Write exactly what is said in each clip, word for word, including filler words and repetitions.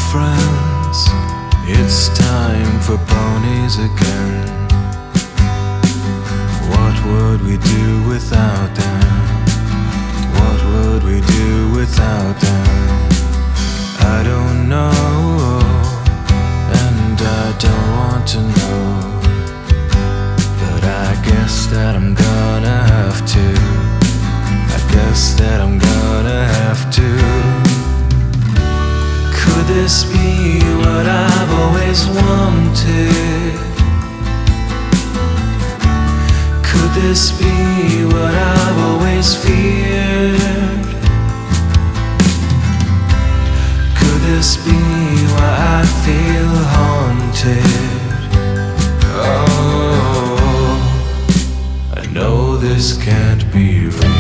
friends, it's time for ponies again. What would we do without them? What would we do without them? I don't know, and I don't want to know, but I guess that I'm gonna have to. I guess that I'm gonna have to. Could this be what I've always wanted? Could this be what I've always feared? Could this be why I feel haunted? Oh, I know this can't be real.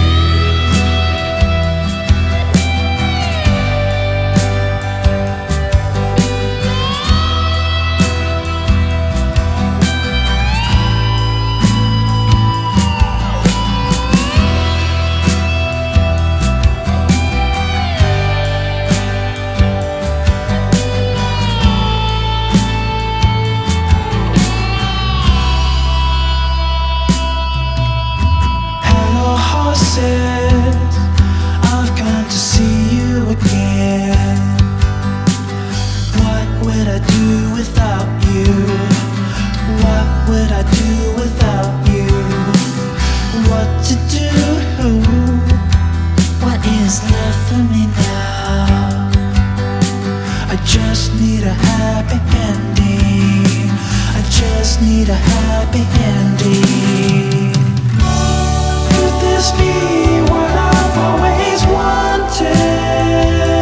I've come to see you again. What would I do without you? What would I do without you? What to do? What is left for me now? I just need a happy ending. I just need a happy ending. Could this be what I've always wanted?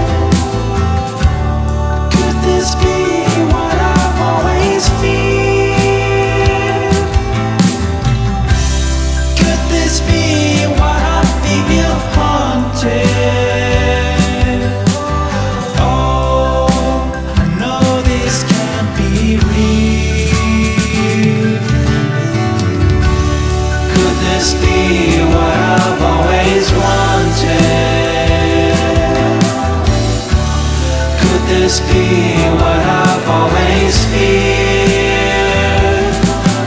Could this be what I've always feared? Could this be why I feel haunted? Oh, I know this can't be real. Could this be what I've always wanted? Could this be what I've always feared?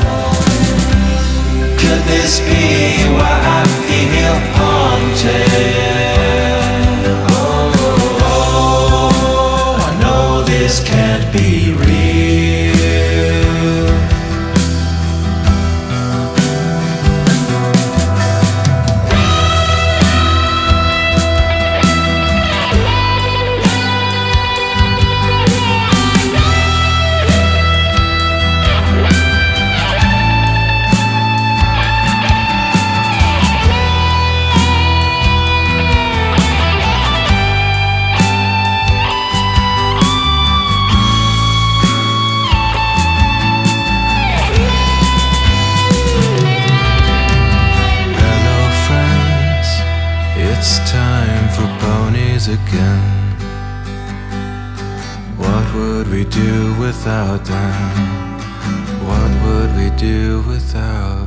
Could this be why I feel haunted? Oh, I know this can't be real. It's time for ponies again. What would we do without them? What would we do without